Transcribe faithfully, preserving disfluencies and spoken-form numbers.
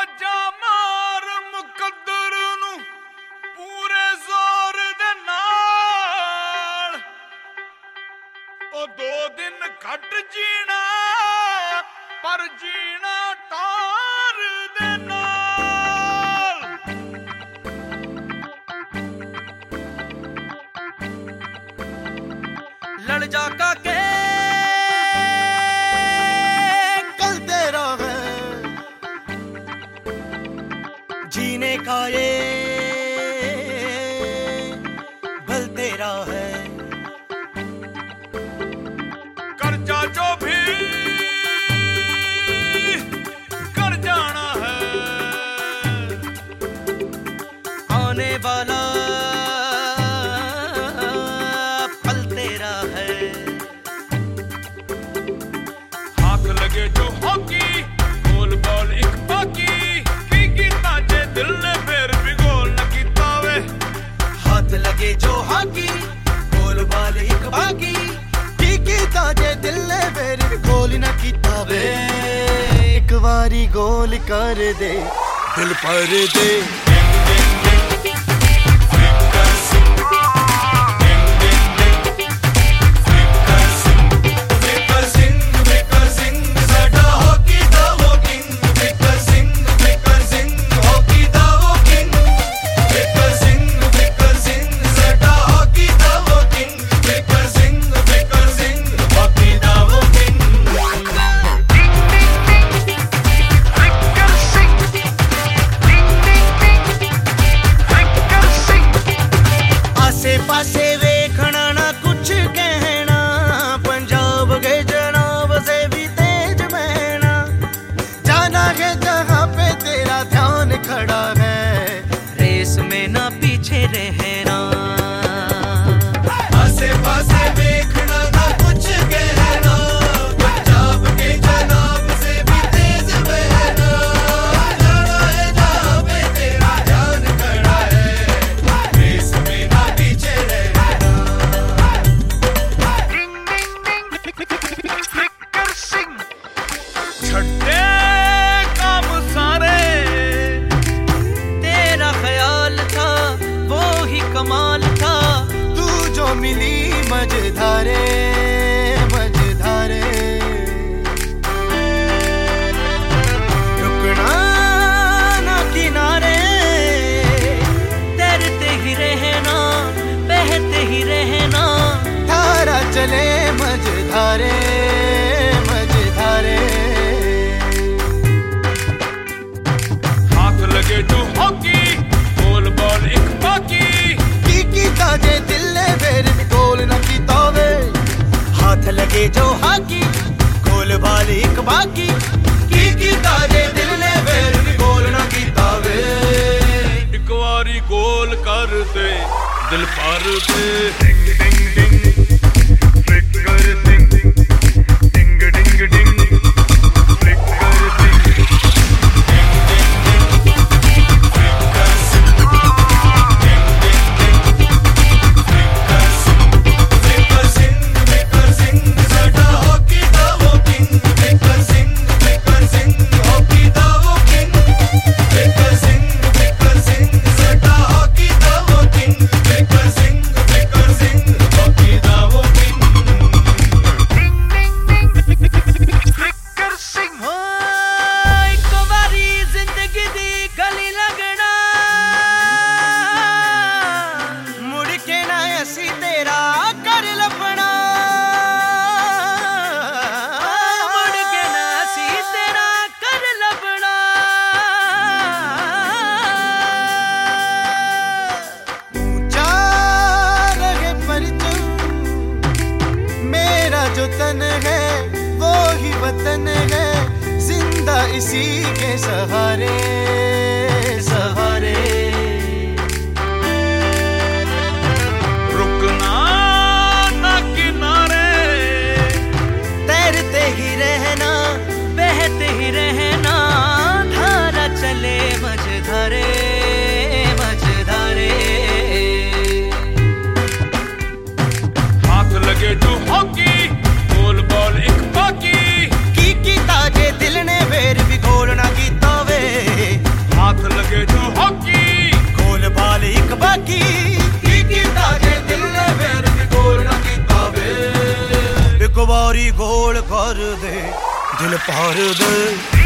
ਬਾਜਾ ਮਾਰ ਮੁਕੱਦਰ ਨੂੰ ਪੂਰੇ ਜ਼ੋਰ ਦੇ ਨਾਲ ਉਹ ਦੋ ਦਿਨ ਘੱਟ ਜੀਣਾ ਪਰ ਜੀਣਾ ਤਾਰ ਦੇ ਨਾਲ लड़ जा काके कल तेरा है जीने का ये बल तेरा है कर्जा जो भी कर जाना है आने वाला लगे जो हॉकी गोल बॉल एक बाकी की कीता जे दिल ने फिर भी गोल न कीता वे हाथ लगे जो हॉकी गोल बॉल एक बाकी की कीता जे दिल ने फिर भी गोल न कीता वे एक बारी गोल कर दे दिल पर दे पासे वेखना ना कुछ कहना पंजाब के जनाब से भी तेज बहना जाना है जहाँ पे तेरा ध्यान खड़ा है रेस में ना पीछे रहना आसे पासे वेखना ना कुछ कहना पंजाब के जनाब से भी तेज बहना जाना है जहाँ पे तेरा ध्यान खड़ा है रेस में ना पीछे छड्डे काम सारे तेरा ख्याल था वो ही कमाल था तू जो मिली मझधारे मझधारे रुकना ना किनारे तैरते ही रहना बहते ही रहना धारा चले मझधारे मझधारे लगे जो हॉकी गोल बॉल एक बाकी की कीता जे दिल ने फिर भी गोल न कीता वे हाथ लगे जो हॉकी गोल बॉल एक बाकी की कीता जे दिल ने फिर भी गोल न कीता वे एक बारी गोल कर दे दिल पर दे डिंग डिंग डिंग फ्लिकर सिंग डिंग डिंग डिंग फ्लिकर सिंग जो तन है वो ही वतन है जिंदा इसी के सहारे सहारे रुकना ना किनारे तैरते ही रहना बहते ही रहना धारा चले मझधारे मझधारे हाथ लगे जो हॉकी गोल बॉल एक बाकी की कीता जे दिल ने फिर भी गोल ना कीता वे पार दे, दिल पार दे।